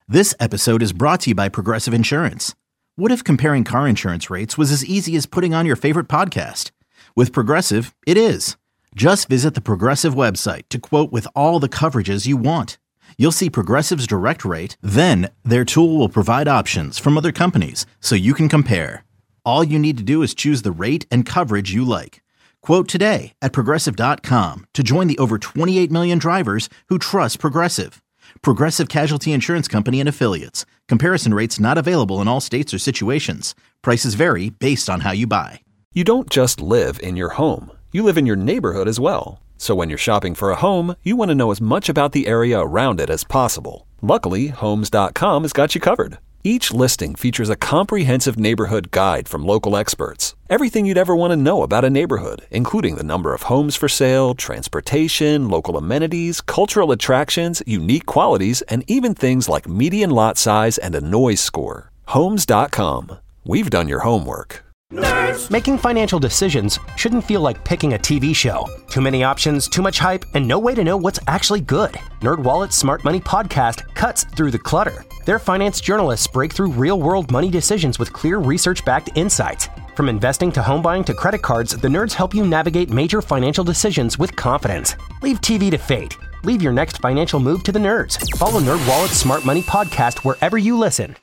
This episode is brought to you by Progressive Insurance. What if comparing car insurance rates was as easy as putting on your favorite podcast? With Progressive, it is. Just visit the Progressive website to quote with all the coverages you want. You'll see Progressive's direct rate, then their tool will provide options from other companies so you can compare. All you need to do is choose the rate and coverage you like. Quote today at Progressive.com to join the over 28 million drivers who trust Progressive. Progressive Casualty Insurance Company and Affiliates. Comparison rates not available in all states or situations. Prices vary based on how you buy. You don't just live in your home. You live in your neighborhood as well. So when you're shopping for a home, you want to know as much about the area around it as possible. Luckily, Homes.com has got you covered. Each listing features a comprehensive neighborhood guide from local experts. Everything you'd ever want to know about a neighborhood, including the number of homes for sale, transportation, local amenities, cultural attractions, unique qualities, and even things like median lot size and a noise score. Homes.com. We've done your homework. Nerds. Making financial decisions shouldn't feel like picking a TV show. Too many options, too much hype, and no way to know what's actually good. NerdWallet's Smart Money Podcast cuts through the clutter. Their finance journalists break through real-world money decisions with clear research-backed insights. From investing to home buying to credit cards, the nerds help you navigate major financial decisions with confidence. Leave TV to fate. Leave your next financial move to the nerds. Follow NerdWallet's Smart Money Podcast wherever you listen.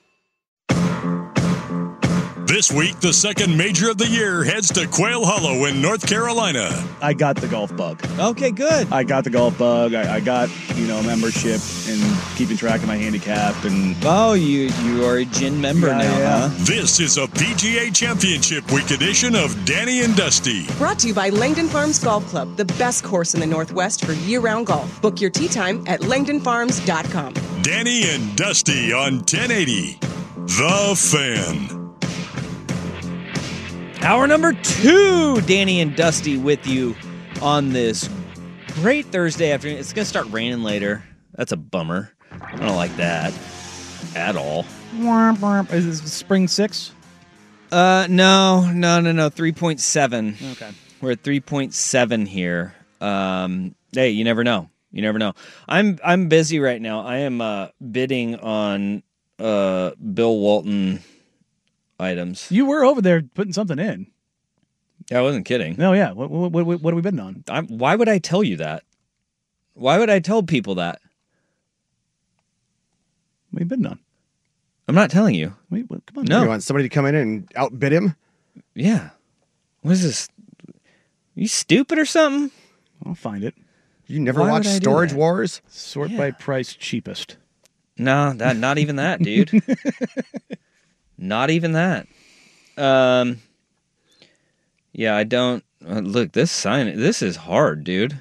This week, the second major of the year heads to Quail Hollow in North Carolina. I got the golf bug. Okay, good. I got the golf bug. I got, membership and keeping track of my handicap. And oh, you are a gin member now, huh? This is a PGA Championship Week edition of Danny and Dusty. Brought to you by Langdon Farms Golf Club, the best course in the Northwest for year-round golf. Book your tee time at langdonfarms.com. Danny and Dusty on 1080. The Fan. Hour number 2, Danny and Dusty with you on this great Thursday afternoon. It's going to start raining later. That's a bummer. I don't like that at all. Is this spring 6? No. 3.7. Okay. We're at 3.7 here. Hey, you never know. You never know. I'm busy right now. I am bidding on Bill Walton items. You were over there putting something in. I wasn't kidding. Oh, yeah. What have we been on? Why would I tell you that? Why would I tell people that? What have we been on? I'm not telling you. Wait, come on. No. You want somebody to come in and outbid him? Yeah. What is this? You stupid or something? I'll find it. You never watched Storage Wars? Sort by price cheapest. No, not even that, dude. Not even that. Yeah, I don't... look, this sign... This is hard, dude.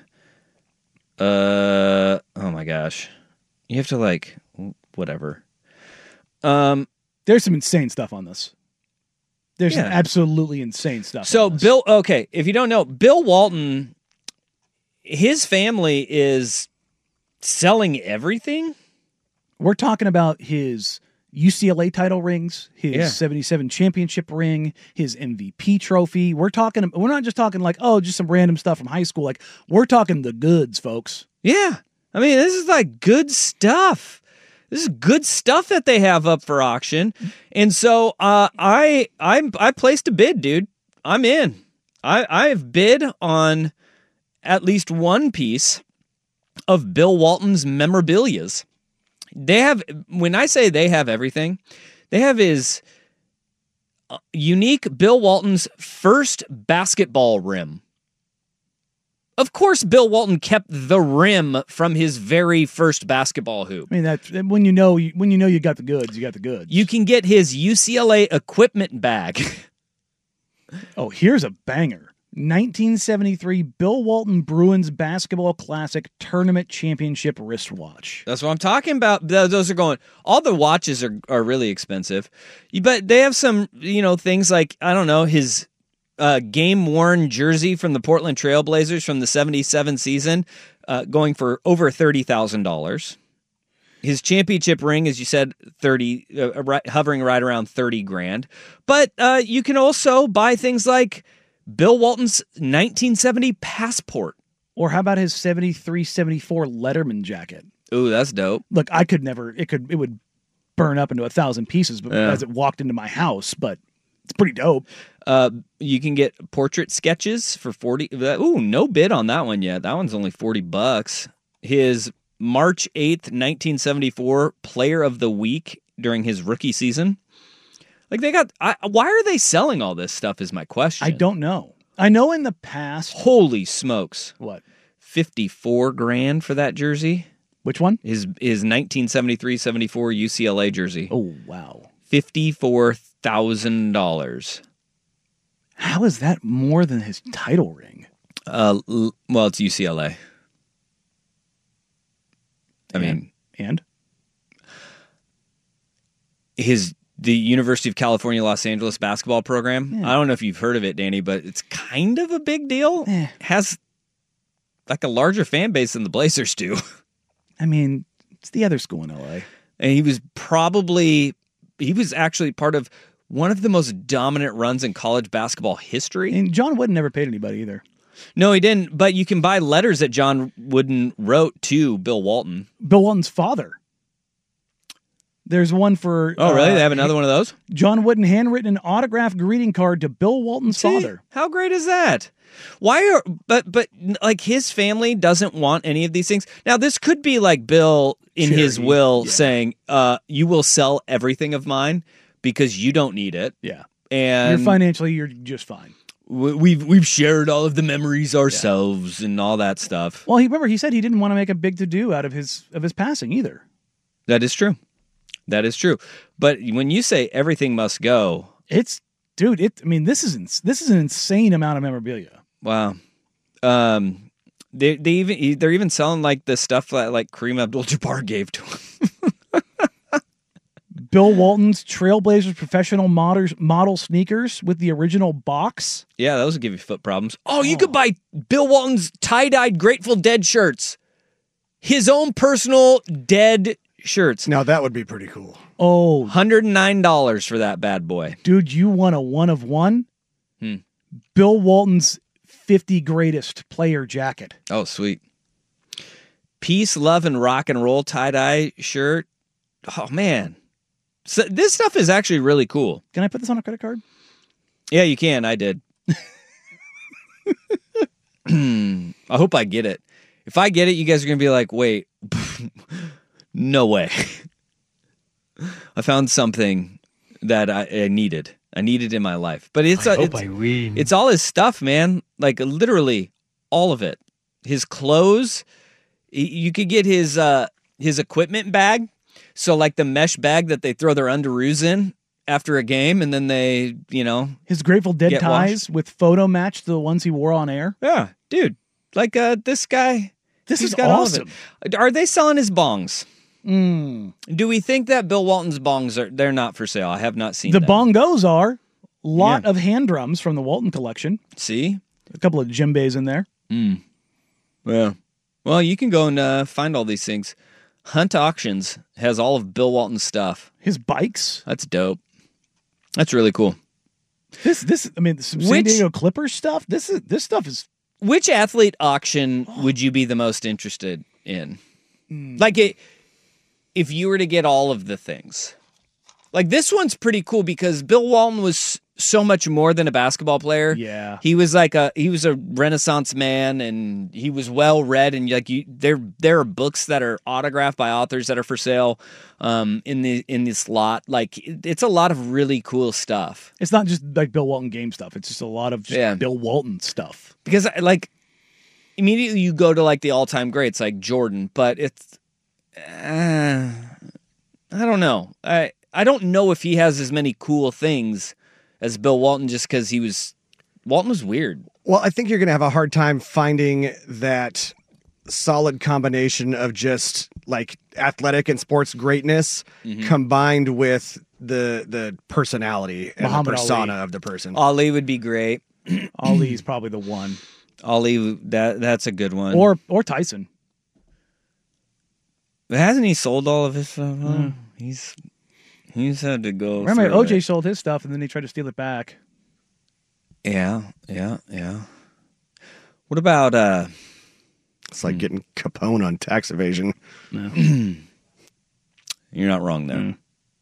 Oh, my gosh. You have to, whatever. There's some insane stuff on this. There's some absolutely insane stuff. So, Bill... Okay, if you don't know, Bill Walton, his family is selling everything? We're talking about his UCLA title rings, his 77 championship ring, his MVP trophy. We're not just talking just some random stuff from high school. We're talking the goods, folks. Yeah. I mean, this is good stuff. This is good stuff that they have up for auction. And so I placed a bid, dude. I'm in. I've bid on at least one piece of Bill Walton's memorabilias. They have, when I say they have everything, they have his unique Bill Walton's first basketball rim. Of course, Bill Walton kept the rim from his very first basketball hoop. I mean, that when you know you got the goods, you got the goods. You can get his UCLA equipment bag. Oh, here's a banger. 1973 Bill Walton Bruins Basketball Classic Tournament Championship wristwatch. That's what I'm talking about. Those are going... All the watches are really expensive. But they have some, things like, I don't know, his game-worn jersey from the Portland Trail Blazers from the 77 season going for over $30,000. His championship ring, as you said, hovering right around $30,000. But you can also buy things like Bill Walton's 1970 passport. Or how about his 73-74 Letterman jacket? Ooh, that's dope. Look, it would burn up into 1,000 pieces as it walked into my house, but it's pretty dope. You can get portrait sketches for 40. Ooh, no bid on that one yet. That one's only $40. His March 8th, 1974 Player of the Week during his rookie season. Like why are they selling all this stuff is my question. I don't know. I know in the past. Holy smokes. What? $54,000 for that jersey. Which one? His 1973-74 UCLA jersey. Oh, wow. $54,000. How is that more than his title ring? Well, it's UCLA. And the University of California, Los Angeles basketball program. Yeah. I don't know if you've heard of it, Danny, but it's kind of a big deal. Has like a larger fan base than the Blazers do. I mean, it's the other school in LA. And he was actually part of one of the most dominant runs in college basketball history. And John Wooden never paid anybody either. No, he didn't. But you can buy letters that John Wooden wrote to Bill Walton. Bill Walton's father. There's one for... Oh, really? They have another one of those? John Wooden handwritten autographed greeting card to Bill Walton's father. How great is that? But like his family doesn't want any of these things. Now, this could be like Bill in his will saying, you will sell everything of mine because you don't need it. Yeah. And you're just fine. We've shared all of the memories ourselves and all that stuff. Well, he said he didn't want to make a big to-do out of his passing either. That is true. That is true. But when you say everything must go, this is an insane amount of memorabilia. Wow. They're even selling like the stuff that like Kareem Abdul-Jabbar gave to him. Bill Walton's Trailblazers professional model sneakers with the original box. Yeah, those would give you foot problems. Oh, you could buy Bill Walton's tie-dyed Grateful Dead shirts. His own personal Dead shirts. Now that would be pretty cool. Oh, $109 for that bad boy. Dude, you want a one of one? Bill Walton's 50 greatest player jacket. Oh, sweet. Peace, love, and rock and roll tie-dye shirt. Oh, man. So this stuff is actually really cool. Can I put this on a credit card? Yeah, you can. I did. I hope I get it. If I get it, you guys are going to be like, wait, no way. I found something that I needed. I needed in my life. But I win. It's all his stuff, man. Like literally all of it. His clothes. You could get his equipment bag. So like the mesh bag that they throw their underoos in after a game, and then they, his Grateful Dead ties with photo match the ones he wore on air. Yeah, dude. Like this guy. This is awesome. Are they selling his bongs? Do we think that Bill Walton's bongs they're not for sale? I have not seen the them. bongos are. Lot of hand drums from the Walton collection. See? A couple of djembes in there. Yeah. Well, you can go and find all these things. Hunt Auctions has all of Bill Walton's stuff. His bikes. That's dope. That's really cool. Some San Diego Clippers stuff. This stuff is. Which athlete auction would you be the most interested in? Like if you were to get all of the things. Like this one's pretty cool because Bill Walton was so much more than a basketball player. Yeah. He was he was a Renaissance man, and he was well read, and there are books that are autographed by authors that are for sale in this lot. Like it's a lot of really cool stuff. It's not just like Bill Walton game stuff. It's just a lot of Bill Walton stuff. Because like immediately you go to like the all-time greats like Jordan, but it's I don't know. I don't know if he has as many cool things as Bill Walton just because Walton was weird. Well, I think you're going to have a hard time finding that solid combination of just like athletic and sports greatness combined with the personality and the persona of the person. Ali would be great. Ali's probably the one. Ali, that's a good one. Or Tyson. Hasn't he sold all of his stuff? He's had to go. Remember, OJ sold his stuff and then he tried to steal it back. Yeah. What about It's like getting Capone on tax evasion. No. You're not wrong there.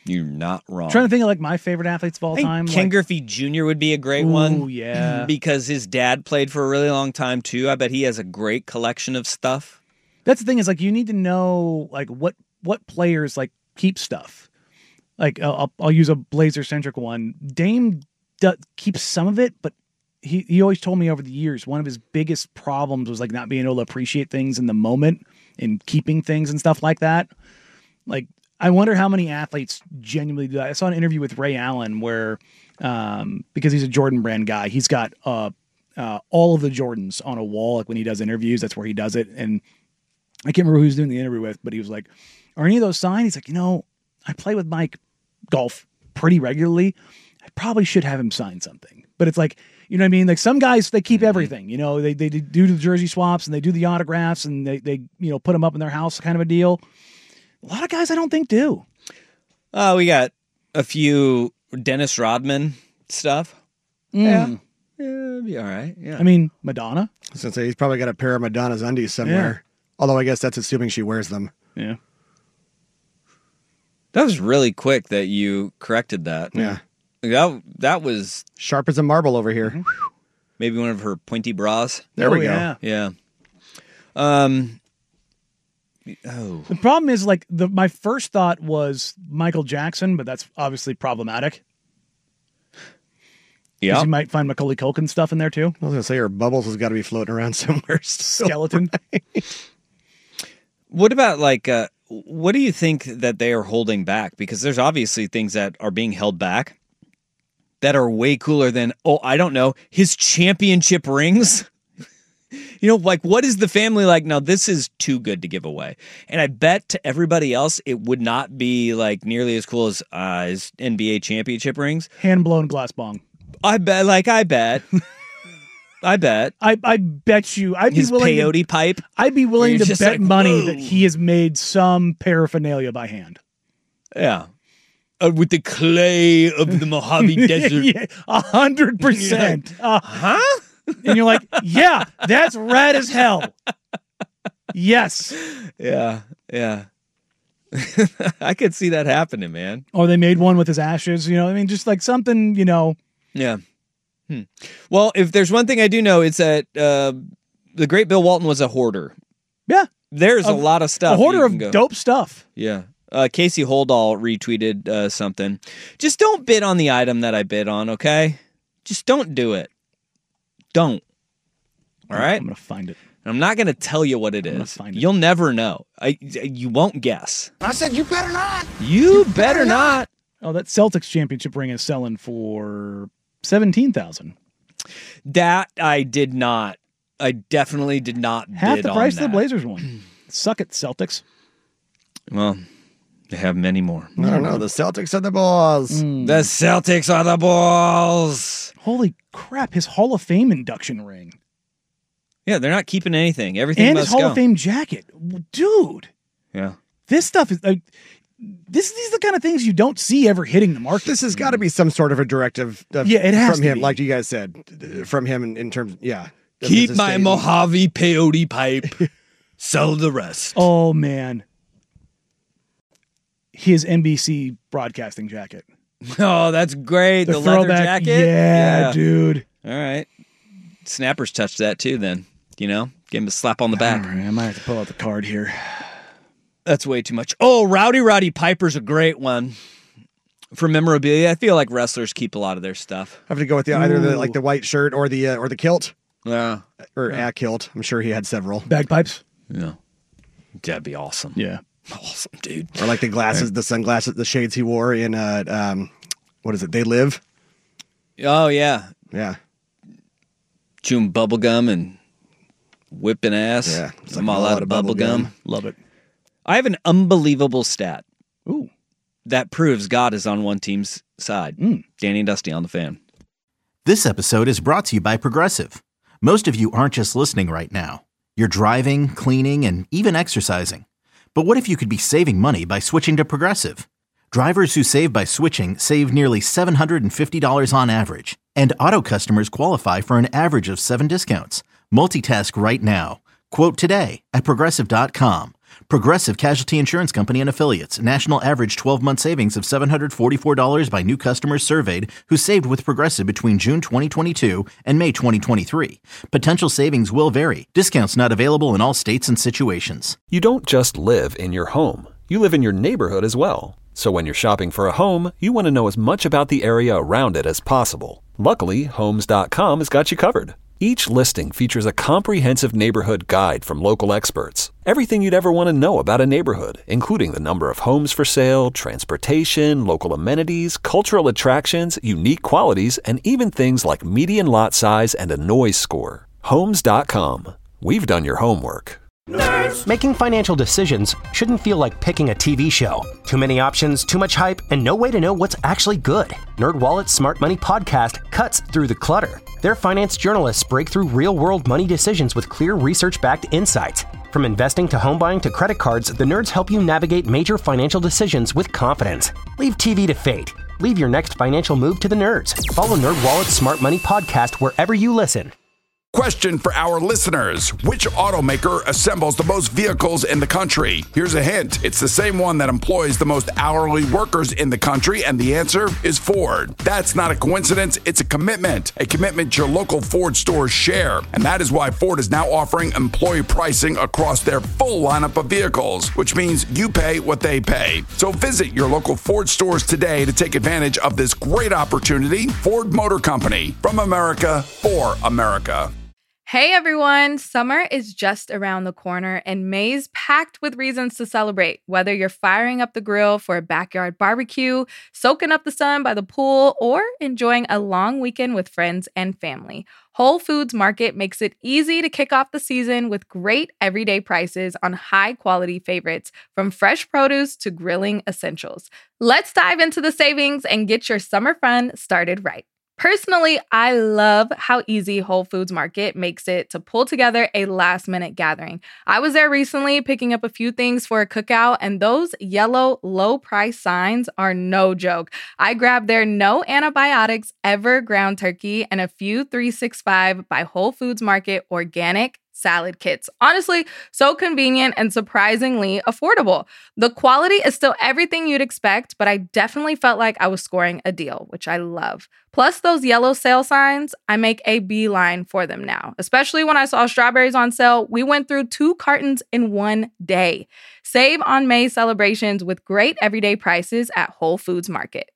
You're not wrong. I'm trying to think of like my favorite athletes of all I think time. Ken like, Griffey Jr. would be a great one. Ooh, yeah. Because his dad played for a really long time too. I bet he has a great collection of stuff. That's the thing is like you need to know like what players like keep stuff. Like I'll use a Blazer centric one. Dame keeps some of it, but he always told me over the years one of his biggest problems was like not being able to appreciate things in the moment and keeping things and stuff like that. Like I wonder how many athletes genuinely do that. I saw an interview with Ray Allen where because he's a Jordan brand guy, he's got all of the Jordans on a wall. Like when he does interviews, that's where he does it. And I can't remember who he was doing the interview with, but he was like, "Are any of those signed?" He's like, I play with Mike golf pretty regularly. I probably should have him sign something. But it's like, you know what I mean? Like some guys, they keep everything. You know, they do the jersey swaps and they do the autographs and they put them up in their house, kind of a deal. A lot of guys I don't think do. We got a few Dennis Rodman stuff. Yeah, it'd be all right. Yeah. I mean, Madonna. I was going to say, he's probably got a pair of Madonna's undies somewhere. Although I guess that's assuming she wears them. Yeah. That was really quick that you corrected that. Yeah. That was sharp as a marble over here. Maybe one of her pointy bras. There we go. Yeah. The problem is like my first thought was Michael Jackson, but that's obviously problematic. Yeah. You might find Macaulay Culkin stuff in there too. I was going to say her Bubbles has got to be floating around somewhere. Skeleton. Right? What about like, what do you think that they are holding back? Because there's obviously things that are being held back that are way cooler than, I don't know, his championship rings. Like what is the family like? Now this is too good to give away. And I bet to everybody else, it would not be like nearly as cool as his NBA championship rings. Hand blown glass bong. I bet. I bet you. I'd his be willing peyote pipe. I'd be willing to bet like, money whoa. that he has made some paraphernalia by hand. Yeah. With the clay of the Mojave Desert. Yeah, 100%. Huh? And you're like, yeah, that's rad as hell. Yes. Yeah. I could see that happening, man. Or they made one with his ashes, I mean, just like something, Yeah. Well, if there's one thing I do know, it's that the great Bill Walton was a hoarder. Yeah. There's a lot of stuff. A hoarder of dope stuff. Yeah. Casey Holdall retweeted something. Just don't bid on the item that I bid on, okay? Just don't do it. Don't. All right? I'm going to find it. I'm not going to tell you what it is. Find it. You'll never know. You won't guess. I said, you better not. You better not. Oh, that Celtics championship ring is selling for $17,000. That I did not. I definitely did not Half bid the on price of that. the Blazers one. Suck it, Celtics. Well, they have many more. I don't know. The Celtics are the balls. The Celtics are the balls. Holy crap, his Hall of Fame induction ring. Yeah, they're not keeping anything. Everything And must his Hall go. of Fame jacket. Dude. Yeah. This stuff is these are the kind of things you don't see ever hitting the market. This has got to be some sort of a directive it has from to him, be. like you guys said, from him in terms, yeah. Keep As a my statement. Mojave peyote pipe. Sell the rest. Oh, man. His NBC broadcasting jacket. Oh, that's great. The leather throwback jacket? Yeah, dude. All right. Snappers touched that too then. Give him a slap on the back. All right, I might have to pull out the card here. That's way too much. Oh, Rowdy Piper's a great one. For memorabilia, I feel like wrestlers keep a lot of their stuff. I have to go with either the white shirt or the kilt. Yeah. Or a kilt. I'm sure he had several. Bagpipes? Yeah. That'd be awesome. Yeah. Awesome, dude. Or like the glasses, the sunglasses, the shades he wore in what is it? They Live. Oh yeah. Yeah. Chewing bubble gum and whipping ass. Yeah. It's I'm like all a out lot of bubble gum. Love it. I have an unbelievable stat. Ooh. That proves God is on one team's side. Danny and Dusty on the Fan. This episode is brought to you by Progressive. Most of you aren't just listening right now. You're driving, cleaning, and even exercising. But what if you could be saving money by switching to Progressive? Drivers who save by switching save nearly $750 on average. And auto customers qualify for an average of 7 discounts. Multitask right now. Quote today at Progressive.com. Progressive Casualty Insurance Company and Affiliates. National average 12-month savings of $744 by new customers surveyed who saved with Progressive between June 2022 and May 2023. Potential savings will vary. Discounts not available in all states and situations. You don't just live in your home. You live in your neighborhood as well. So when you're shopping for a home, you want to know as much about the area around it as possible. Luckily, Homes.com has got you covered. Each listing features a comprehensive neighborhood guide from local experts. Everything you'd ever want to know about a neighborhood, including the number of homes for sale, transportation, local amenities, cultural attractions, unique qualities, and even things like median lot size and a noise score. Homes.com. We've done your homework. Nerds. Making financial decisions shouldn't feel like picking a TV show. Too many options, too much hype, and no way to know what's actually good. NerdWallet's Smart Money Podcast cuts through the clutter. Their finance journalists break through real-world money decisions with clear research-backed insights. From investing to home buying to credit cards, the nerds help you navigate major financial decisions with confidence. Leave TV to fate. Leave your next financial move to the nerds. Follow NerdWallet's Smart Money Podcast wherever you listen. Question for our listeners. Which automaker assembles the most vehicles in the country? Here's a hint. It's the same one that employs the most hourly workers in the country, and the answer is Ford. That's not a coincidence. It's a commitment your local Ford stores share. And that is why Ford is now offering employee pricing across their full lineup of vehicles, which means you pay what they pay. So visit your local Ford stores today to take advantage of this great opportunity. Ford Motor Company, from America, for America. Hey everyone, summer is just around the corner and May's packed with reasons to celebrate. Whether you're firing up the grill for a backyard barbecue, soaking up the sun by the pool, or enjoying a long weekend with friends and family, Whole Foods Market makes it easy to kick off the season with great everyday prices on high-quality favorites, from fresh produce to grilling essentials. Let's dive into the savings and get your summer fun started right. Personally, I love how easy Whole Foods Market makes it to pull together a last-minute gathering. I was there recently picking up a few things for a cookout, and those yellow low-price signs are no joke. I grabbed their no antibiotics ever ground turkey and a few 365 by Whole Foods Market organic salad kits. Honestly, so convenient and surprisingly affordable. The quality is still everything you'd expect, but I definitely felt like I was scoring a deal, which I love. Plus, those yellow sale signs, I make a beeline for them now. Especially when I saw strawberries on sale, we went through 2 cartons in one day. Save on May celebrations with great everyday prices at Whole Foods Market.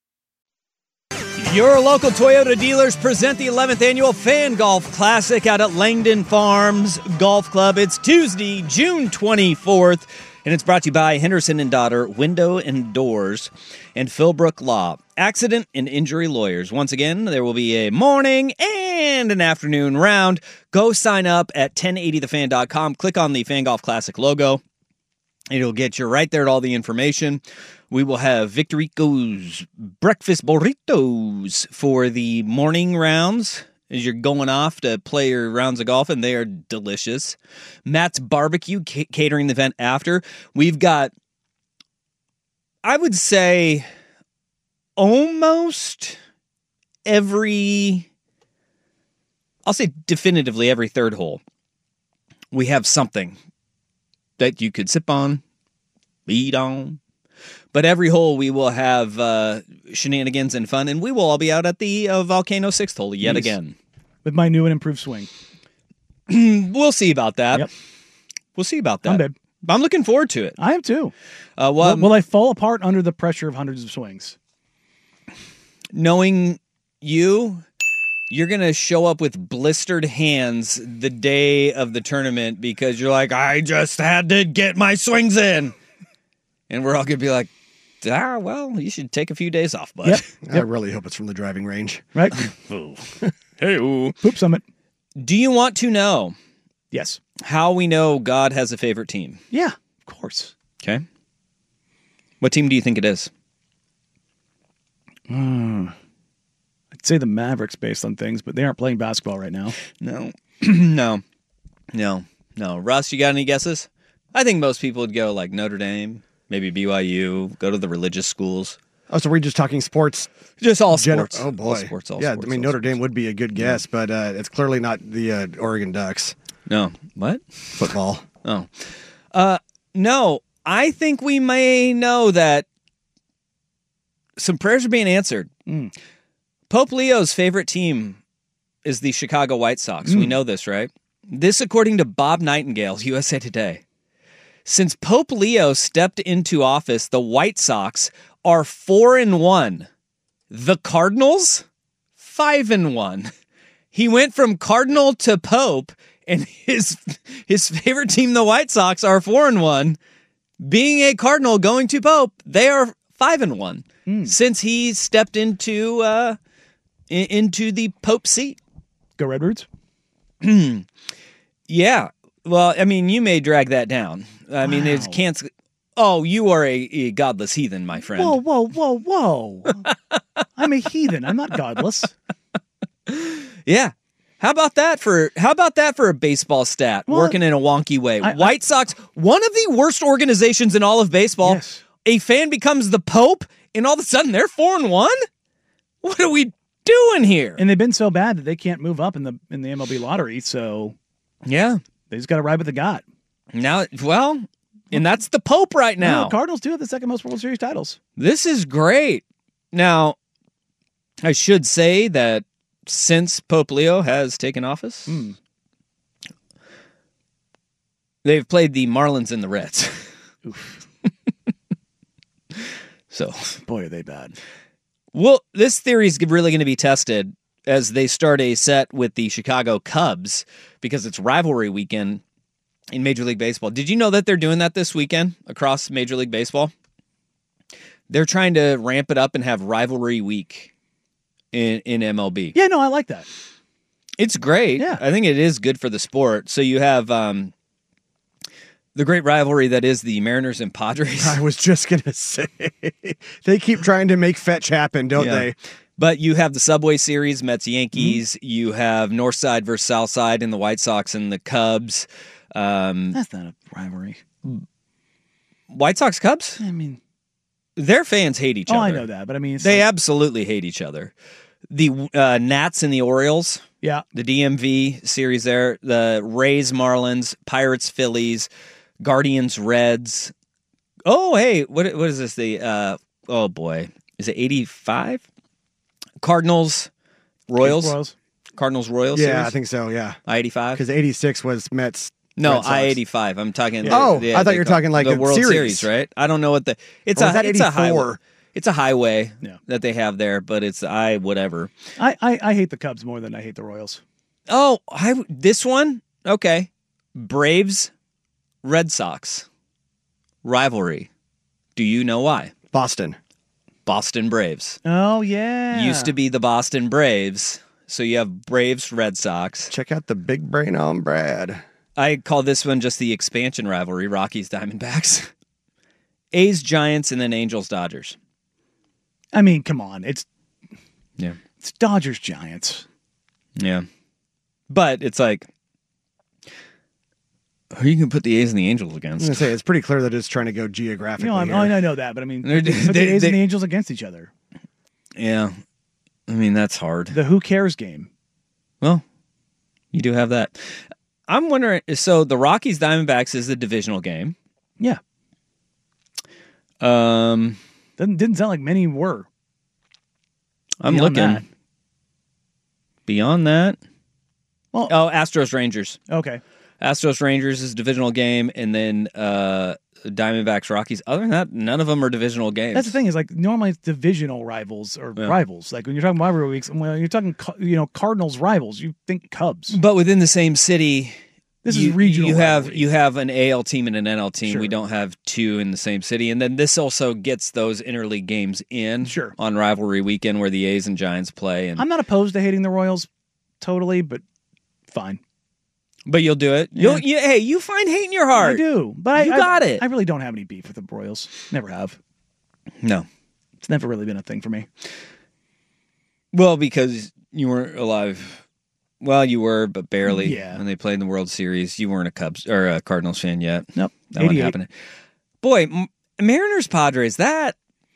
Your local Toyota dealers present the 11th annual Fan Golf Classic out at Langdon Farms Golf Club. It's Tuesday, June 24th, and it's brought to you by Henderson & Daughter Window and Doors and Philbrook Law, accident and injury lawyers. Once again, there will be a morning and an afternoon round. Go sign up at 1080thefan.com. Click on the Fan Golf Classic logo. It'll get you right there at all the information. We will have Victorico's breakfast burritos for the morning rounds as you're going off to play your rounds of golf, and they are delicious. Matt's Barbecue catering the event after. We've got, I would say, almost every, I'll say definitively every third hole, we have something that you could sip on, eat on. But every hole we will have shenanigans and fun, and we will all be out at the Volcano 6th hole yet again. With my new and improved swing. We'll see about that. Yep. We'll see about that. I'm looking forward to it. I am too. Will I fall apart under the pressure of hundreds of swings? Knowing you're going to show up with blistered hands the day of the tournament because you're like, I just had to get my swings in. And we're all going to be like, well, you should take a few days off, bud. Yep. I really hope it's from the driving range. Right? Hey-oo. Poop Summit. Do you want to know? Yes. How we know God has a favorite team? Yeah, of course. Okay. What team do you think it is? I'd say the Mavericks based on things, but they aren't playing basketball right now. No. No. Russ, you got any guesses? I think most people would go like Notre Dame. Maybe BYU, go to the religious schools. Oh, so we're just talking sports? Just all sports. Oh, boy. All sports. I mean, Notre Dame would be a good guess, but it's clearly not the Oregon Ducks. No. What? Football. Oh. No, I think we may know that some prayers are being answered. Pope Leo's favorite team is the Chicago White Sox. We know this, right? This according to Bob Nightingale's USA Today. Since Pope Leo stepped into office, the White Sox are 4-1. The Cardinals, 5-1. He went from Cardinal to Pope, and his favorite team, the White Sox, are 4-1. Being a Cardinal, going to Pope, they are 5-1 since he stepped into the Pope seat. Go Redbirds. Yeah. Well, I mean, you may drag that down. I mean, it can't. Oh, you are a godless heathen, my friend. Whoa. I'm a heathen. I'm not godless. Yeah. How about that for a baseball stat? Well, working in a wonky way. White Sox, one of the worst organizations in all of baseball. Yes. A fan becomes the Pope, and all of a sudden they're 4-1? What are we doing here? And they've been so bad that they can't move up in the MLB lottery, so yeah. They just got to ride with the God. Now, well, and that's the Pope right now. No, the Cardinals do have the second most World Series titles. This is great. Now, I should say that since Pope Leo has taken office, they've played the Marlins and the Reds. Oof. So, boy, are they bad. Well, this theory is really going to be tested as they start a set with the Chicago Cubs because it's rivalry weekend in Major League Baseball. Did you know that they're doing that this weekend across Major League Baseball? They're trying to ramp it up and have rivalry week in MLB. Yeah, no, I like that. It's great. Yeah. I think it is good for the sport. So you have the great rivalry that is the Mariners and Padres. I was just going to say, they keep trying to make fetch happen, don't they? But you have the Subway Series, Mets-Yankees. You have North Side versus South Side in the White Sox and the Cubs. That's not a rivalry. White Sox-Cubs? I mean, their fans hate each other. I know that, but I mean... They absolutely hate each other. The Nats and the Orioles. Yeah. The DMV series there. The Rays, Marlins, Pirates, Phillies, Guardians, Reds. Oh, hey, what is this? Oh, boy. Is it 85? Cardinals, Royals? Cardinals, Royals Yeah, series? I think so, yeah. I-85? Because 86 was Mets. No, I-85. I'm talking... I thought you were talking like the a World series. right? I don't know what the... It's a highway. It's a highway that they have there, but it's whatever. I hate the Cubs more than I hate the Royals. Oh, this one? Okay. Braves, Red Sox. Rivalry. Do you know why? Boston Braves. Oh, yeah. Used to be the Boston Braves. So you have Braves, Red Sox. Check out the big brain on Brad. I call this one just the expansion rivalry, Rockies, Diamondbacks. A's, Giants, and then Angels, Dodgers. I mean, come on. It's Yeah. It's Dodgers Giants. Yeah. But it's like, who you can put the A's and the Angels I against? was going to say, it's pretty clear that it's trying to go geographically. No, here. I know that, but I mean, put the A's and the Angels against each other. Yeah. I mean, that's hard. The who cares game. Well, you do have that. I'm wondering, so the Rockies Diamondbacks is the divisional game. Yeah. Didn't sound like many were. I'm Beyond looking. that. Beyond that. Well, Astros Rangers. Okay. Astros Rangers is a divisional game, and then Diamondbacks Rockies. Other than that, none of them are divisional games. That's the thing is like normally it's divisional rivals or rivals. Like when you're talking rivalry weeks, when you're talking Cardinals rivals, you think Cubs. But within the same city, this is regional. You have an AL team and an NL team. Sure. We don't have two in the same city, and then this also gets those interleague games in on rivalry weekend where the A's and Giants play. And I'm not opposed to hating the Royals totally, but fine. But you'll do it. Yeah. You find hate in your heart. I do, but you got it. I really don't have any beef with the Royals. Never have. No, it's never really been a thing for me. Well, because you weren't alive. Well, you were, but barely. Yeah. When they played in the World Series, you weren't a Cubs or a Cardinals fan yet. Nope. That wasn't happening. Boy, Mariners Padres. That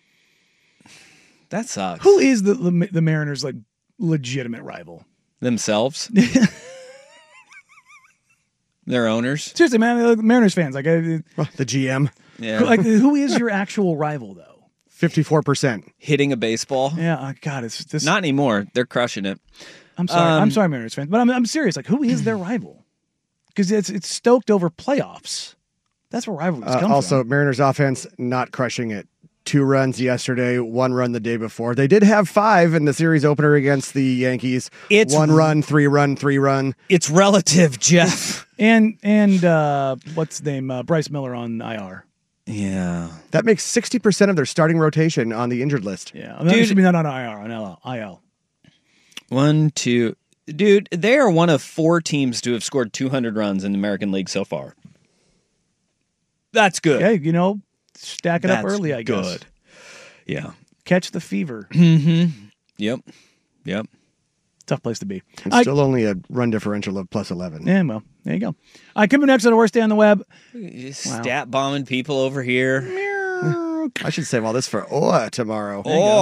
sucks. Who is the Mariners' like legitimate rival? Themselves. Their owners. Seriously, man, Mariners fans, like the GM. Yeah. Like, who is your actual rival though? 54%. Hitting a baseball. Yeah, God, it's just Not anymore. They're crushing it. I'm sorry, Mariners fans, but I'm serious. Like, who is their rival? Because it's stoked over playoffs. That's where rivalries come also, from. Mariners offense not crushing it. 2 runs yesterday, 1 run the day before. They did have 5 in the series opener against the Yankees. It's 1 run, 3 run, 3 run. It's relative, Jeff. and what's his name? Bryce Miller on IR. Yeah. That makes 60% of their starting rotation on the injured list. Yeah. Dude, should be not on IR, on IL. 1, 2. Dude, they are one of 4 teams to have scored 200 runs in the American League so far. That's good. Hey, stack it up early, I guess. Good. Yeah. Catch the fever. Mm-hmm. Yep. Tough place to be. It's still only a run differential of +11. Yeah, well, there you go. Coming next on the worst day on the web. Stat bombing people over here. I should save all this for tomorrow.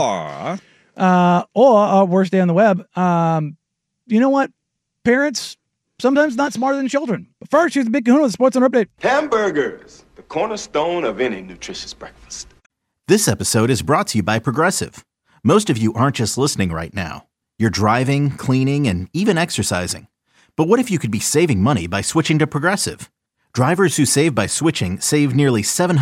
Or worst day on the web. You know what? Parents, sometimes not smarter than children. But first, here's the Big Kahuna with the Sports Center Update. Hamburgers, the cornerstone of any nutritious breakfast. This episode is brought to you by Progressive. Most of you aren't just listening right now. You're driving, cleaning, and even exercising. But what if you could be saving money by switching to Progressive? Drivers who save by switching save nearly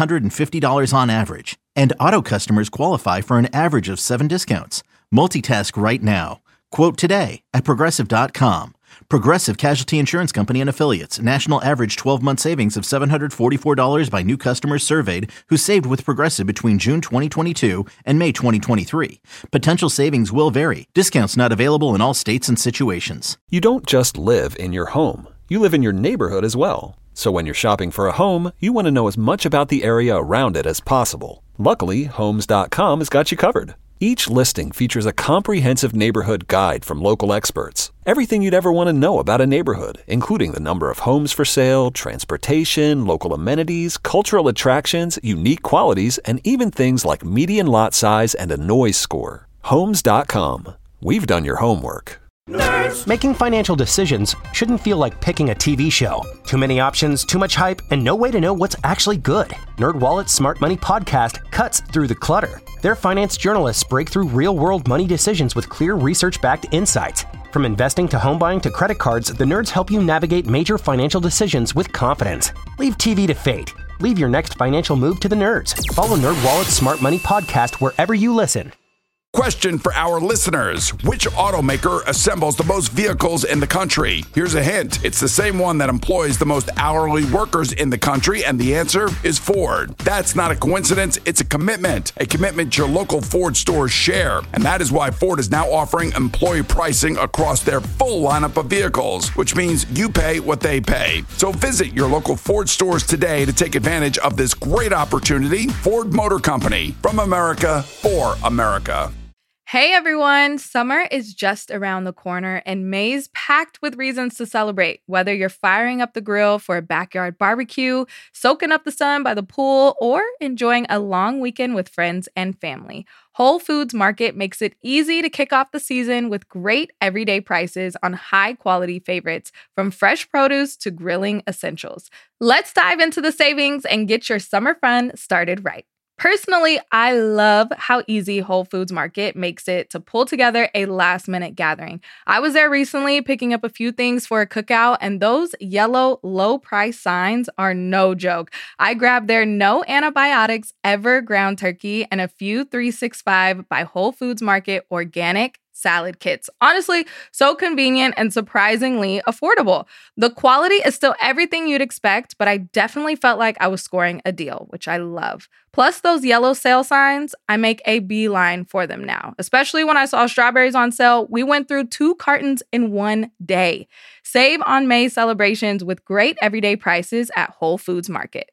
$750 on average. And auto customers qualify for an average of 7 discounts. Multitask right now. Quote today at Progressive.com. Progressive Casualty Insurance Company and Affiliates. National average 12-month savings of $744 by new customers surveyed who saved with Progressive between June 2022 and May 2023. Potential savings will vary. Discounts not available in all states and situations. You don't just live in your home. You live in your neighborhood as well. So when you're shopping for a home, you want to know as much about the area around it as possible. Luckily, Homes.com has got you covered. Each listing features a comprehensive neighborhood guide from local experts. Everything you'd ever want to know about a neighborhood, including the number of homes for sale, transportation, local amenities, cultural attractions, unique qualities, and even things like median lot size and a noise score. Homes.com. We've done your homework. Nerds. Making financial decisions shouldn't feel like picking a TV show. Too many options, too much hype, and no way to know what's actually good. NerdWallet's Smart Money Podcast cuts through the clutter. Their finance journalists break through real-world money decisions with clear research-backed insights. From investing to home buying to credit cards, the nerds help you navigate major financial decisions with confidence. Leave TV to fate. Leave your next financial move to the nerds. Follow NerdWallet's Smart Money Podcast wherever you listen. Question for our listeners. Which automaker assembles the most vehicles in the country? Here's a hint. It's the same one that employs the most hourly workers in the country, and the answer is Ford. That's not a coincidence. It's a commitment your local Ford stores share. And that is why Ford is now offering employee pricing across their full lineup of vehicles, which means you pay what they pay. So visit your local Ford stores today to take advantage of this great opportunity. Ford Motor Company, from America for America. Hey everyone, summer is just around the corner and May's packed with reasons to celebrate. Whether you're firing up the grill for a backyard barbecue, soaking up the sun by the pool, or enjoying a long weekend with friends and family, Whole Foods Market makes it easy to kick off the season with great everyday prices on high-quality favorites, from fresh produce to grilling essentials. Let's dive into the savings and get your summer fun started right. Personally, I love how easy Whole Foods Market makes it to pull together a last-minute gathering. I was there recently picking up a few things for a cookout, and those yellow low-price signs are no joke. I grabbed their no antibiotics ever ground turkey and a few 365 by Whole Foods Market organic salad kits. Honestly, so convenient and surprisingly affordable. The quality is still everything you'd expect, but I definitely felt like I was scoring a deal, which I love. Plus those yellow sale signs, I make a beeline for them now. Especially when I saw strawberries on sale, we went through 2 cartons in one day. Save on May celebrations with great everyday prices at Whole Foods Market.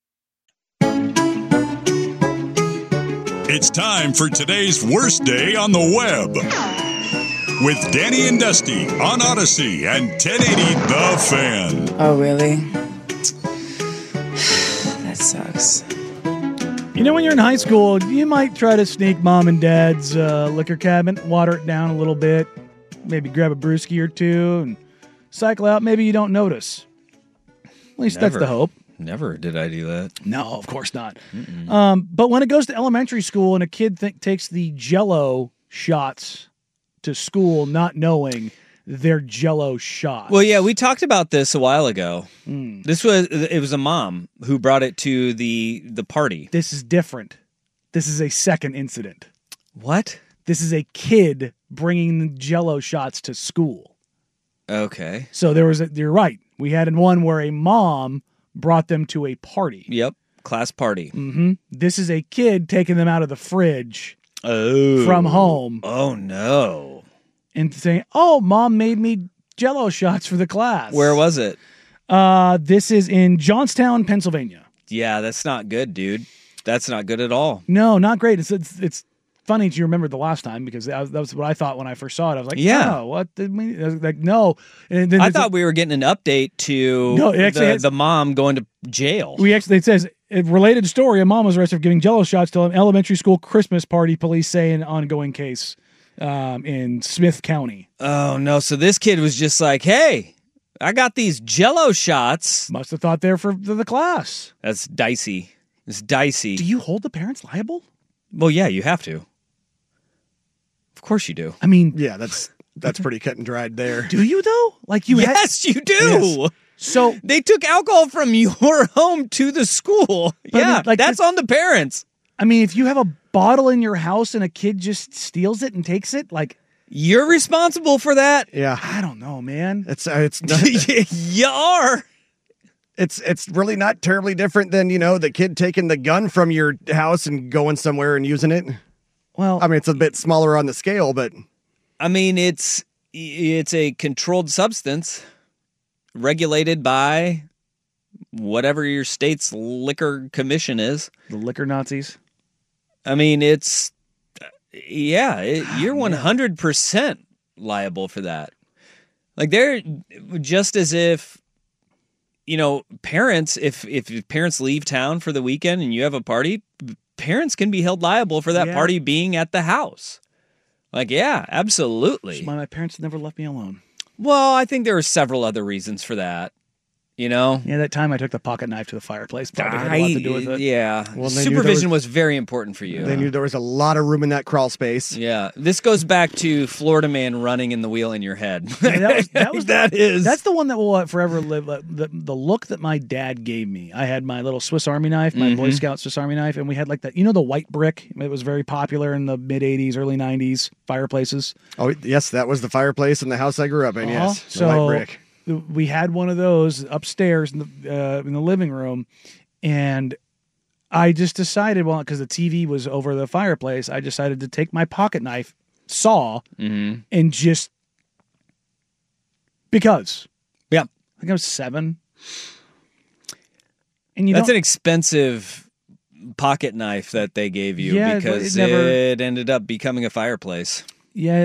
It's time for today's worst day on the web with Danny and Dusty on Odyssey and 1080 The Fan. Oh, really? That sucks. You know, when you're in high school, you might try to sneak mom and dad's liquor cabinet, water it down a little bit, maybe grab a brewski or two and cycle out. Maybe you don't notice. least that's the hope. Never did I do that. No, of course not. But when it goes to elementary school and a kid takes the Jell-O shots to school, not knowing they're Jell-O shots. Well, yeah, we talked about this a while ago. It was a mom who brought it to the party. This is different. This is a second incident. What? This is a kid bringing the Jell-O shots to school. Okay. So you're right. We had one where a mom brought them to a party. Yep. Class party. Mm-hmm. This is a kid taking them out of the fridge from home. Oh, no. And saying, oh, mom made me Jell-O shots for the class. Where was it? This is in Johnstown, Pennsylvania. Yeah, that's not good, dude. That's not good at all. No, not great. It's funny that you remember the last time because that was what I thought when I first saw it. I was like, oh, what did we like? No, and then I thought we were getting an update to the mom going to jail. It says a related story. A mom was arrested for giving Jell-O shots to an elementary school Christmas party. Police say an ongoing case in Smith County. Oh no! So this kid was just like, hey, I got these Jell-O shots. Must have thought they're for the class. That's dicey. It's dicey. Do you hold the parents liable? Well, yeah, you have to. Of course you do. I mean, yeah, that's pretty cut and dried there. Do you though? Like Yes, you do. Yes. So they took alcohol from your home to the school. Yeah, that's on the parents. I mean, if you have a bottle in your house and a kid just steals it and takes it, like you're responsible for that. Yeah, I don't know, man. It's not, you are. It's really not terribly different than the kid taking the gun from your house and going somewhere and using it. Well, I mean, it's a bit smaller on the scale, but I mean, it's a controlled substance regulated by whatever your state's liquor commission is. The liquor Nazis. I mean, you're 100% liable for that. Like they're just as if, parents, if parents leave town for the weekend and you have a party, parents can be held liable for that party being at the house. Like, yeah, absolutely. My parents never left me alone. Well, I think there were several other reasons for that. Yeah, that time I took the pocket knife to the fireplace probably had a lot to do with it. Yeah. Well, supervision was very important for you. They knew there was a lot of room in that crawl space. Yeah. This goes back to Florida man running in the wheel in your head. Yeah, that's the one that will forever live. The look that my dad gave me. I had my little Swiss Army knife, my Boy Scout Swiss Army knife, and we had like that, the white brick. It was very popular in the mid 80s, early 90s fireplaces. Oh, yes, that was the fireplace in the house I grew up in, yes. The white brick. We had one of those upstairs in the living room, and I just decided, because the TV was over the fireplace, I decided to take my pocket knife saw and just because. Yeah. I think I was 7. And that's an expensive pocket knife that they gave you because it ended up becoming a fireplace. Yeah,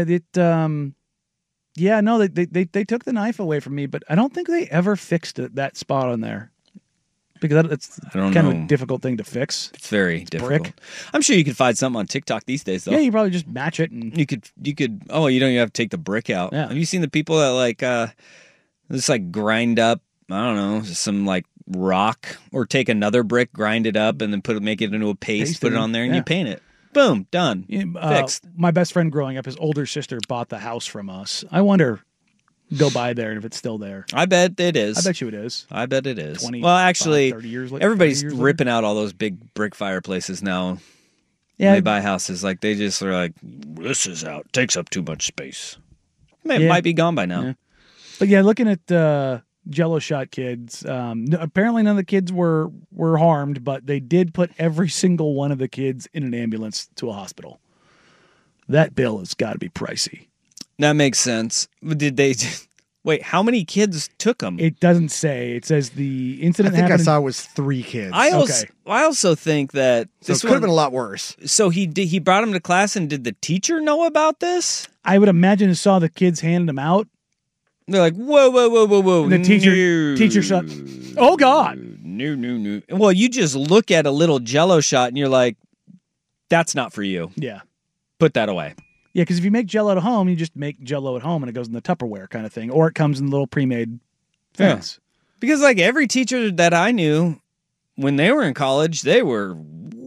they took the knife away from me, but I don't think they ever fixed that spot on there because it's kind of a difficult thing to fix. It's very difficult. Brick. I'm sure you could find something on TikTok these days, though. Yeah, you probably just match it, and you could. Oh, you don't even have to take the brick out. Yeah. Have you seen the people that just grind up? I don't know, some rock, or take another brick, grind it up, and then make it into a paste, put it on there, and you paint it. Boom, done. Fixed. My best friend growing up, his older sister bought the house from us. I wonder, go by there if it's still there. I bet it is. I bet you it is. I bet it is. 30 years later, everybody's ripping out all those big brick fireplaces now. Yeah, they buy houses they just are like, this is out. Takes up too much space. It might be gone by now. Yeah. But yeah, looking at Jell-O shot kids. Apparently none of the kids were harmed, but they did put every single one of the kids in an ambulance to a hospital. That bill has got to be pricey. That makes sense. Did they... Wait, how many kids took them? It doesn't say. It says the incident happened... I think I saw it was 3 kids. I also think that... This could have been a lot worse. So he brought them to class, and did the teacher know about this? I would imagine he saw the kids handing them out. They're like, whoa. And the teacher shot. Oh, God. No. Well, you just look at a little Jell-O shot and you're like, that's not for you. Yeah. Put that away. Yeah, because if you make Jell-O at home, you just make Jell-O at home and it goes in the Tupperware kind of thing. Or it comes in little pre-made things. Because like every teacher that I knew when they were in college, they were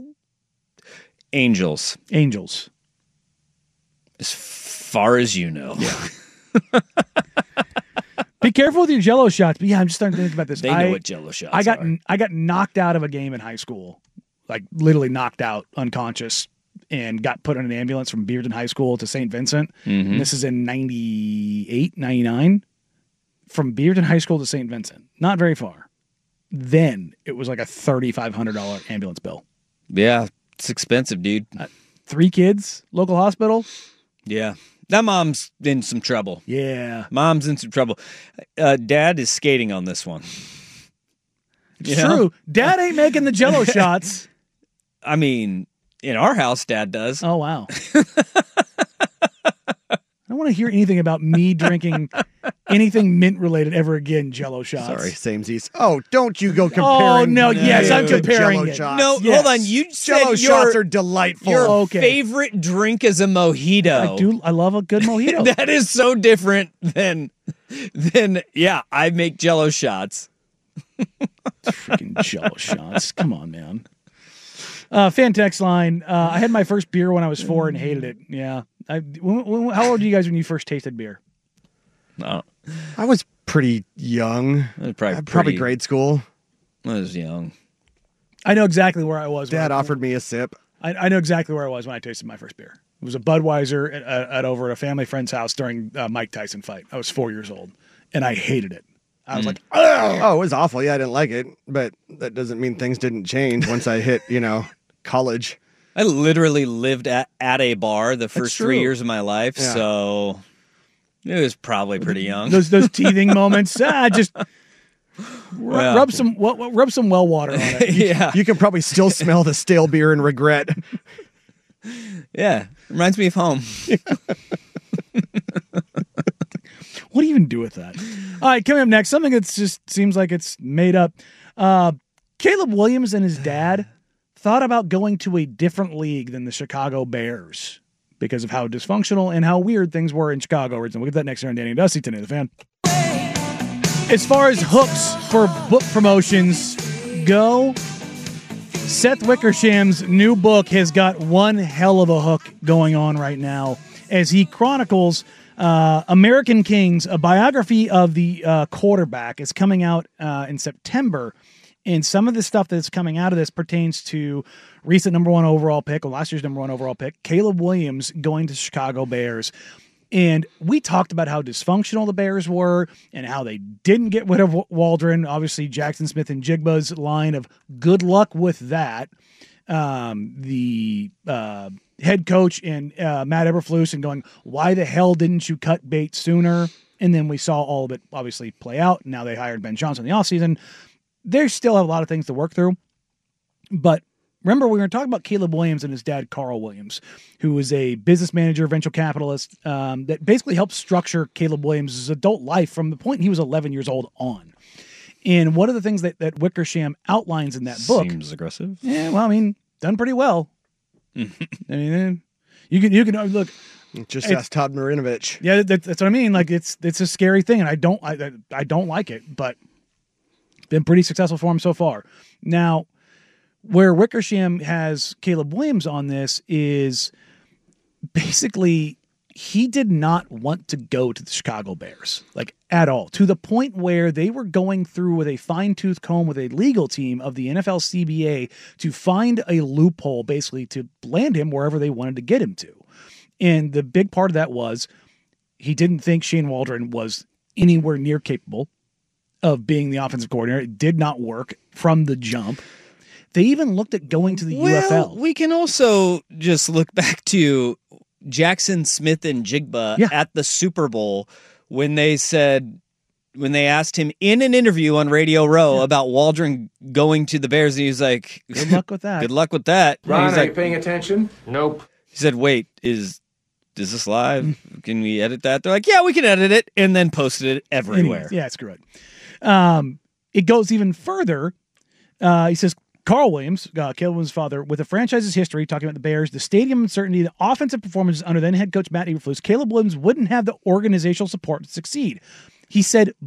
angels. Angels. As far as you know. Yeah. Be careful with your Jell-O shots. But yeah, I'm just starting to think about this. They know what Jell-O shots are. I got knocked out of a game in high school, like literally knocked out, unconscious, and got put in an ambulance from Bearden High School to St. Vincent. Mm-hmm. And this is in 98, 99. From Bearden High School to St. Vincent. Not very far. Then it was like a $3,500 ambulance bill. Yeah, it's expensive, dude. 3 kids, local hospital. Yeah. That mom's in some trouble. Yeah. Mom's in some trouble. Dad is skating on this one. It's true. Dad ain't making the Jell-O shots. I mean, in our house, Dad does. Oh, wow. I don't want to hear anything about me drinking anything mint-related ever again, Jell-O shots. Sorry, samesies. Oh, don't you go comparing. Oh, no, yes, I'm comparing Jell-O it. shots. No, Yes. hold on. You said Jell-O shots are delightful. Your favorite drink is a mojito. I love a good mojito. That is so different than yeah, I make Jell-O shots. Freaking Jell-O shots. Come on, man. Fan text line. I had my first beer when I was 4 and hated it. Yeah. How old were you guys when you first tasted beer? No. I was pretty young. Probably grade school. I was young. I know exactly where I was. Dad offered me a sip. I know exactly where I was when I tasted my first beer. It was a Budweiser at over at a family friend's house during a Mike Tyson fight. I was 4 years old, and I hated it. I was like, ugh! Oh, it was awful. Yeah, I didn't like it, but that doesn't mean things didn't change once I hit, college. I literally lived at a bar the first 3 years of my life, Yeah. so it was probably pretty young. Those teething moments. Just rub some well water on it. Yeah. You can probably still smell the stale beer and regret. Yeah. Reminds me of home. What do you even do with that? All right, coming up next, something that just seems like it's made up. Caleb Williams and his dad thought about going to a different league than the Chicago Bears because of how dysfunctional and how weird things were in Chicago originally. We'll get that next year on Danny and Dusty, today, the fan. As far as hooks for book promotions go, Seth Wickersham's new book has got one hell of a hook going on right now as he chronicles American Kings, a biography of the quarterback. Is coming out in September. And some of the stuff that's coming out of this pertains to recent number 1 overall pick, or last year's number 1 overall pick, Caleb Williams going to Chicago Bears. And we talked about how dysfunctional the Bears were and how they didn't get rid of Waldron. Obviously, Jackson Smith and Jigba's line of good luck with that. The head coach and Matt Eberflus and going, why the hell didn't you cut bait sooner? And then we saw all of it obviously play out. Now they hired Ben Johnson in the offseason. They still have a lot of things to work through. But remember, we were talking about Caleb Williams and his dad, Carl Williams, who was a business manager, venture capitalist, that basically helped structure Caleb Williams' adult life from the point he was 11 years old on. And one of the things that Wickersham outlines in that book... Seems aggressive. Yeah, well, I mean, done pretty well. I mean, you can look... Just ask Todd Marinovich. Yeah, that's what I mean. Like, it's a scary thing, and I don't like it, but been pretty successful for him so far. Now, where Wickersham has Caleb Williams on this is basically he did not want to go to the Chicago Bears, like at all, to the point where they were going through with a fine-tooth comb with a legal team of the NFL CBA to find a loophole basically to land him wherever they wanted to get him to. And the big part of that was he didn't think Shane Waldron was anywhere near capable of being the offensive coordinator. It did not work from the jump. They even looked at going to the UFL. We can also just look back to Jackson Smith and Jigba at the Super Bowl when they asked him in an interview on Radio Row about Waldron going to the Bears, and he was like, good luck with that. Good luck with that. Ron, are you paying attention? Nope. He said, wait, is this live? Can we edit that? They're like, yeah, we can edit it, and then posted it everywhere. Yeah, screw it. It goes even further. He says, Carl Williams, Caleb Williams' father, with the franchise's history, talking about the Bears, the stadium uncertainty, the offensive performances under then head coach Matt Eberflus, Caleb Williams wouldn't have the organizational support to succeed. He said,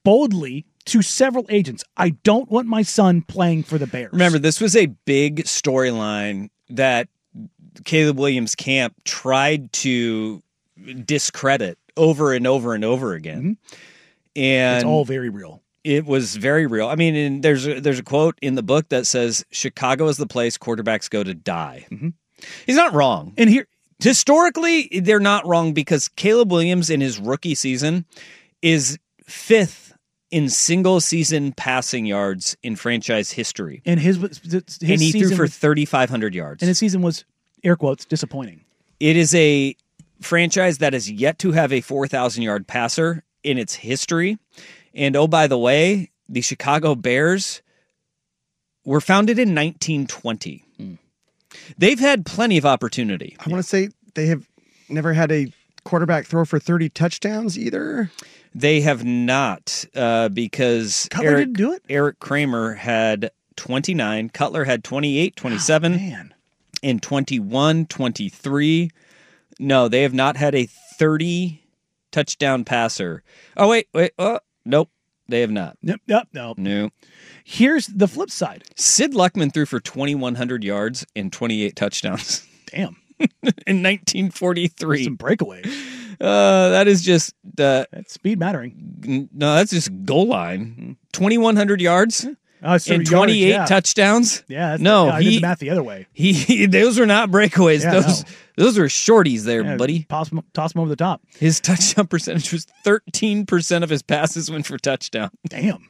boldly to several agents, I don't want my son playing for the Bears. Remember, this was a big storyline that Caleb Williams' camp tried to discredit over and over and over again. Mm-hmm. And it's all very real. It was very real. I mean, and there's a quote in the book that says, Chicago is the place quarterbacks go to die. Mm-hmm. He's not wrong. And here, historically, they're not wrong because Caleb Williams in his rookie season is 5th in single season passing yards in franchise history. And his and he threw for 3,500 yards. And his season was, air quotes, disappointing. It is a franchise that has yet to have a 4,000-yard passer in its history. And oh, by the way, the Chicago Bears were founded in 1920. They've had plenty of opportunity. I want to say they have never had a quarterback throw for 30 touchdowns either. They have not, because Cutler didn't do it? Eric Kramer had 29. Cutler had 28, 27. Oh, man. And 21, 23. No, they have not had a 30 touchdown passer. Oh, wait. Nope. They have not. Nope. No. Here's the flip side. Sid Luckman threw for 2,100 yards and 28 touchdowns. Damn. In 1943. Some breakaway. That is just... that's speed mattering. No, that's just goal line. 2,100 yards and 28 touchdowns. Yeah. I did the math the other way. Those are not breakaways. Yeah, those are shorties there, buddy. Toss them over the top. His touchdown percentage was 13% of his passes went for touchdown. Damn.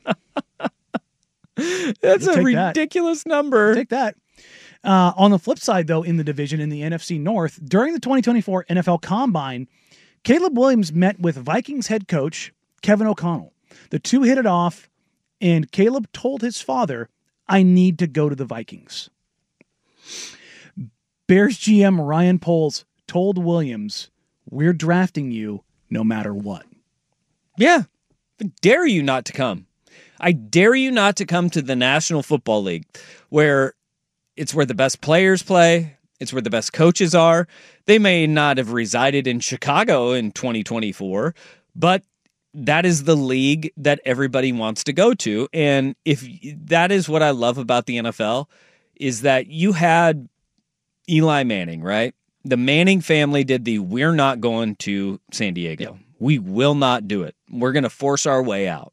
That's a ridiculous number. Take that. On the flip side, though, in the division in the NFC North, during the 2024 NFL Combine, Caleb Williams met with Vikings head coach Kevin O'Connell. The two hit it off, and Caleb told his father, I need to go to the Vikings. Bears GM Ryan Poles told Williams, we're drafting you no matter what. Yeah. I dare you not to come. I dare you not to come to the National Football League, where it's where the best players play. It's where the best coaches are. They may not have resided in Chicago in 2024, but that is the league that everybody wants to go to. And if that is what I love about the NFL, is that you had Eli Manning, right? The Manning family did we're not going to San Diego. Yeah. We will not do it. We're going to force our way out.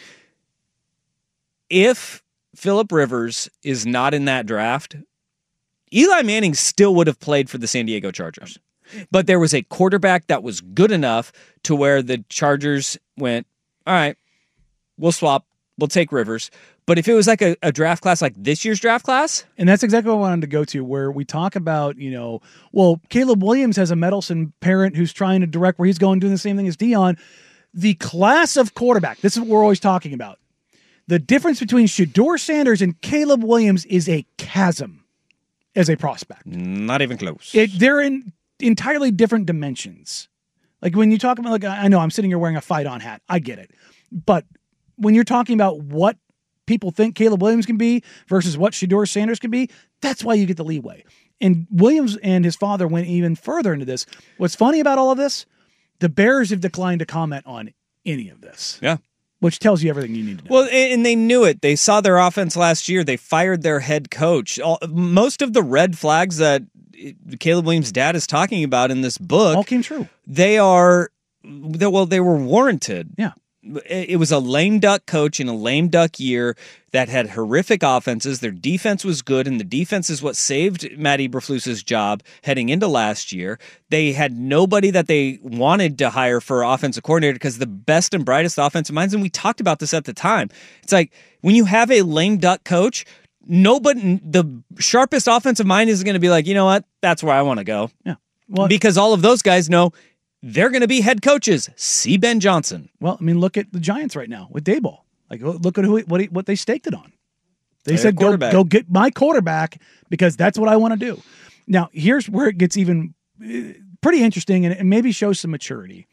If Phillip Rivers is not in that draft, Eli Manning still would have played for the San Diego Chargers. But there was a quarterback that was good enough to where the Chargers went, all right, we'll swap. We'll take Rivers. But if it was like a draft class like this year's draft class. And that's exactly what I wanted to go to, where we talk about, Caleb Williams has a meddlesome parent who's trying to direct where he's going, doing the same thing as Dion. The class of quarterback, this is what we're always talking about. The difference between Shedeur Sanders and Caleb Williams is a chasm as a prospect. Not even close. They're in entirely different dimensions. Like when you talk about, I know I'm sitting here wearing a Fight On hat. I get it. But when you're talking about what people think Caleb Williams can be versus what Shedeur Sanders can be, that's why you get the leeway. And Williams and his father went even further into this. What's funny about all of this, the Bears have declined to comment on any of this. Yeah. Which tells you everything you need to know. Well, and they knew it. They saw their offense last year. They fired their head coach. Most of the red flags that Caleb Williams' dad is talking about in this book all came true. They were warranted. Yeah. It was a lame duck coach in a lame duck year that had horrific offenses. Their defense was good, and the defense is what saved Matt Eberflus's job heading into last year. They had nobody that they wanted to hire for offensive coordinator because the best and brightest offensive minds, and we talked about this at the time. It's like when you have a lame duck coach, the sharpest offensive mind is going to be like, you know what? That's where I want to go. Yeah. Well, because all of those guys know they're going to be head coaches. See Ben Johnson. Well, I mean, look at the Giants right now with Daboll. Like, look at what they staked it on. They said, go get my quarterback because that's what I want to do. Now, here's where it gets even pretty interesting and maybe shows some maturity.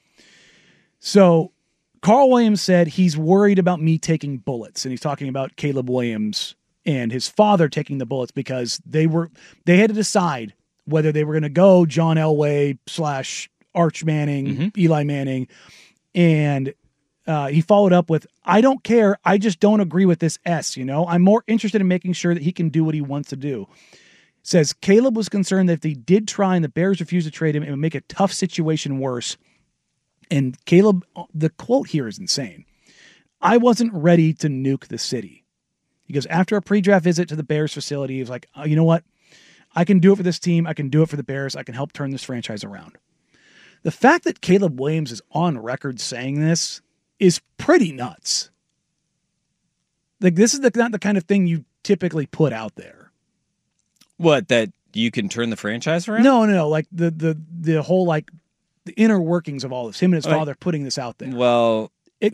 So, Carl Williams said he's worried about me taking bullets, and he's talking about Caleb Williams and his father taking the bullets because they had to decide whether they were going to go John Elway / Arch Manning, Eli Manning, and he followed up with, I don't care. I just don't agree with this S, I'm more interested in making sure that he can do what he wants to do. Says Caleb was concerned that if they did try and the Bears refused to trade him, it would make a tough situation worse. And Caleb, the quote here is insane. I wasn't ready to nuke the city. He goes, after a pre-draft visit to the Bears facility, he was like, oh, you know what? I can do it for this team. I can do it for the Bears. I can help turn this franchise around. The fact that Caleb Williams is on record saying this is pretty nuts. Like, this is not the kind of thing you typically put out there. What, that you can turn the franchise around? No. Like the whole, like, the inner workings of all this. Him and his father putting this out there. Well,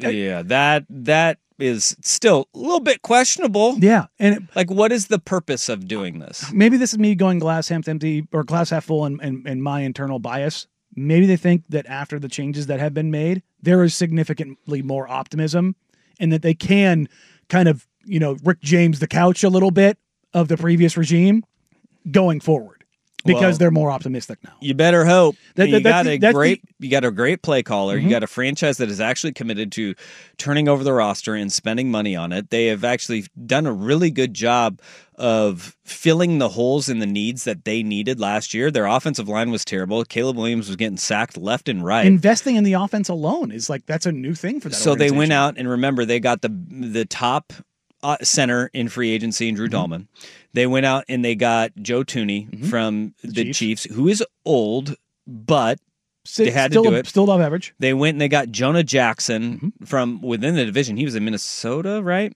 that is still a little bit questionable. Yeah. And what is the purpose of doing this? Maybe this is me going glass half empty or glass half full and my internal bias. Maybe they think that after the changes that have been made, there is significantly more optimism and that they can kind of, Rick James the couch a little bit of the previous regime going forward because they're more optimistic now. You better hope. You got a great play caller. Mm-hmm. You got a franchise that is actually committed to turning over the roster and spending money on it. They have actually done a really good job of filling the holes in the needs that they needed last year. Their offensive line was terrible. Caleb Williams was getting sacked left and right. Investing in the offense alone is that's a new thing for that So they went out and remember they got the top center in free agency in Drew Dahlman. They went out and they got Joe Tooney from the Chiefs, who is old, but they had to do it. Still above average. They went and they got Jonah Jackson from within the division. He was in Minnesota, right?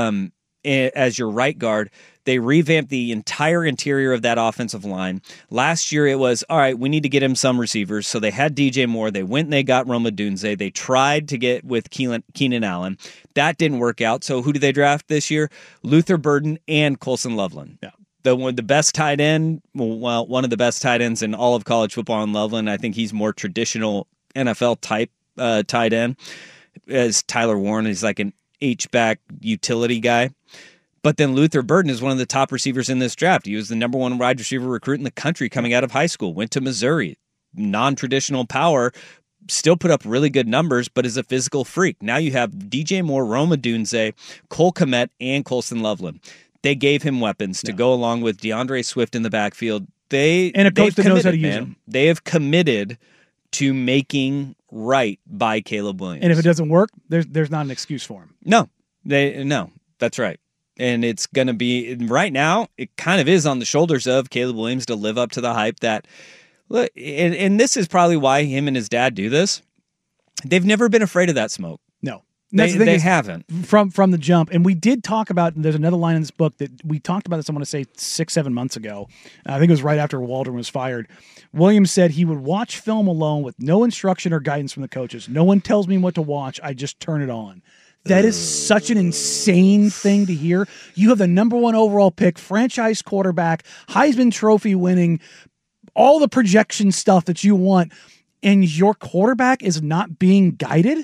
As your right guard. They revamped the entire interior of that offensive line. Last year it was, all right, we need to get him some receivers. So they had DJ Moore. They went and they got Rome Odunze. They tried to get with Keenan Allen. That didn't work out. So who did they draft this year? Luther Burden and Colson Loveland. Yeah. The best tight end, well, one of the best tight ends in all of college football in Loveland. I think he's more traditional NFL type tight end. As Tyler Warren, he's like an H-back utility guy. But then Luther Burden is one of the top receivers in this draft. He was the number one wide receiver recruit in the country coming out of high school. Went to Missouri. Non-traditional power. Still put up really good numbers, but is a physical freak. Now you have DJ Moore, Rome Odunze, Cole Kmet, and Colson Loveland. They gave him weapons to go along with DeAndre Swift in the backfield. And a coach that knows how to use them. They have committed to making right by Caleb Williams. And if it doesn't work, there's not an excuse for him. No, that's right. And it's going to be, right now, it kind of is on the shoulders of Caleb Williams to live up to the hype that, look, and this is probably why him and his dad do this. They've never been afraid of that smoke. No. They haven't. From the jump. And we did talk about, there's another line in this book that we talked about this, I want to say 6-7 months ago. I think it was right after Waldron was fired. Williams said he would watch film alone with no instruction or guidance from the coaches. No one tells me what to watch. I just turn it on. That is such an insane thing to hear. You have the number 1 overall pick, franchise quarterback, Heisman Trophy winning, all the projection stuff that you want, and your quarterback is not being guided?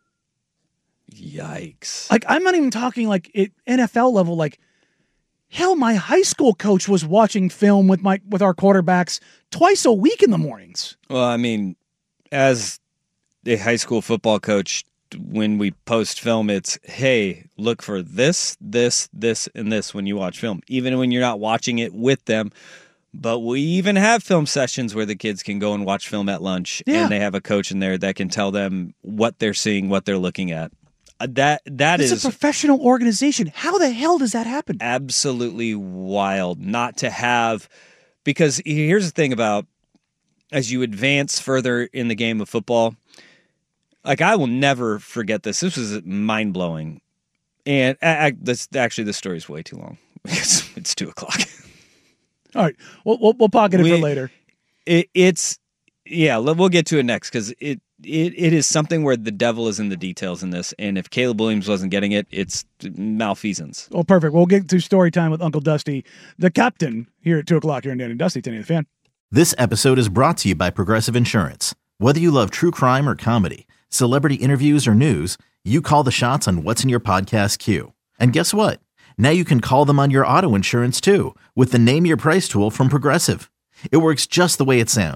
Yikes. Like, I'm not even talking like NFL level. Like, hell, my high school coach was watching film with our quarterbacks twice a week in the mornings. Well, I mean, as a high school football coach, when we post film, it's, hey, look for this, this, this, and this when you watch film, even when you're not watching it with them. But we even have film sessions where the kids can go and watch film at lunch, and they have a coach in there that can tell them what they're seeing, what they're looking at. It's a professional organization. How the hell does that happen? Absolutely wild not to have, because here's the thing about, as you advance further in the game of football, like, I will never forget this. This was mind-blowing. And this story is way too long because it's 2:00. All right. We'll pocket it for later. We'll get to it next because it is something where the devil is in the details in this. And if Caleb Williams wasn't getting it, it's malfeasance. Well, perfect. We'll get to story time with Uncle Dusty, the captain, here at 2:00 here in Danny and Dusty, Danny the Fan. This episode is brought to you by Progressive Insurance. Whether you love true crime or comedy, celebrity interviews or news, you call the shots on what's in your podcast queue. And guess what? Now you can call them on your auto insurance too with the Name Your Price tool from Progressive. It works just the way it sounds.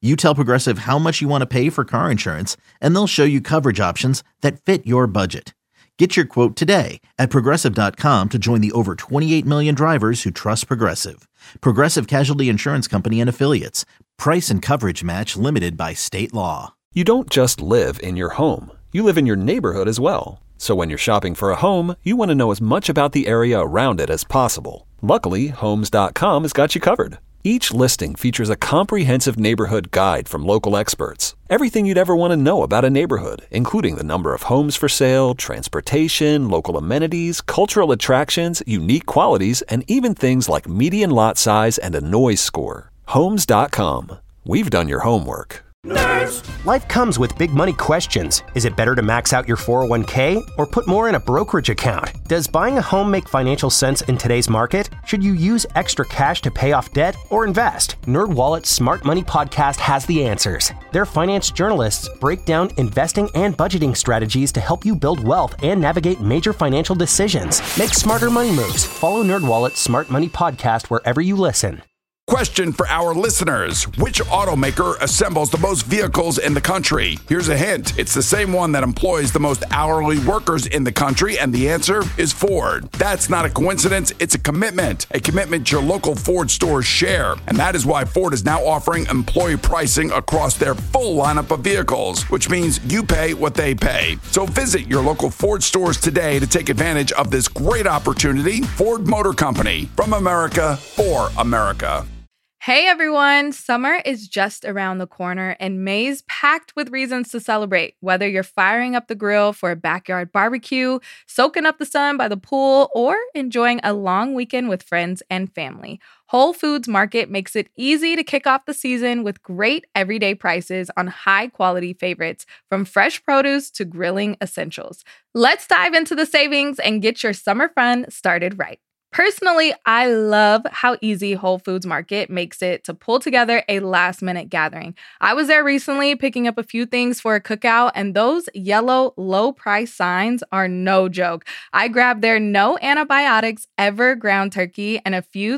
You tell Progressive how much you want to pay for car insurance, and they'll show you coverage options that fit your budget. Get your quote today at Progressive.com to join the over 28 million drivers who trust Progressive. Progressive Casualty Insurance Company and Affiliates. Price and coverage match limited by state law. You don't just live in your home. You live in your neighborhood as well. So when you're shopping for a home, you want to know as much about the area around it as possible. Luckily, Homes.com has got you covered. Each listing features a comprehensive neighborhood guide from local experts. Everything you'd ever want to know about a neighborhood, including the number of homes for sale, transportation, local amenities, cultural attractions, unique qualities, and even things like median lot size and a noise score. Homes.com. We've done your homework. Nerds! Life comes with big money questions. Is it better to max out your 401k or put more in a brokerage account? Does buying a home make financial sense in today's market? Should you use extra cash to pay off debt or invest? NerdWallet's Smart Money Podcast has the answers. Their finance journalists break down investing and budgeting strategies to help you build wealth and navigate major financial decisions. Make smarter money moves. Follow NerdWallet's Smart Money Podcast wherever you listen. Question for our listeners. Which automaker assembles the most vehicles in the country? Here's a hint. It's the same one that employs the most hourly workers in the country, and the answer is Ford. That's not a coincidence. It's a commitment your local Ford stores share. And that is why Ford is now offering employee pricing across their full lineup of vehicles, which means you pay what they pay. So visit your local Ford stores today to take advantage of this great opportunity. Ford Motor Company, from America for America. Hey everyone, summer is just around the corner and May's packed with reasons to celebrate. Whether you're firing up the grill for a backyard barbecue, soaking up the sun by the pool, or enjoying a long weekend with friends and family, Whole Foods Market makes it easy to kick off the season with great everyday prices on high-quality favorites, from fresh produce to grilling essentials. Let's dive into the savings and get your summer fun started right. Personally, I love how easy Whole Foods Market makes it to pull together a last-minute gathering. I was there recently picking up a few things for a cookout, and those yellow low-price signs are no joke. I grabbed their no antibiotics ever ground turkey and a few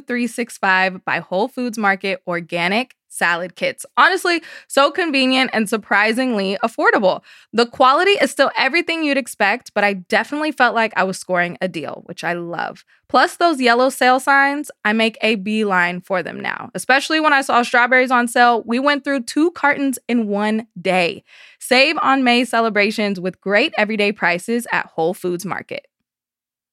365 by Whole Foods Market organic salad kits. Honestly, so convenient and surprisingly affordable. The quality is still everything you'd expect, but I definitely felt like I was scoring a deal, which I love. Plus those yellow sale signs, I make a beeline for them now. Especially when I saw strawberries on sale, we went through 2 cartons in one day. Save on May celebrations with great everyday prices at Whole Foods Market.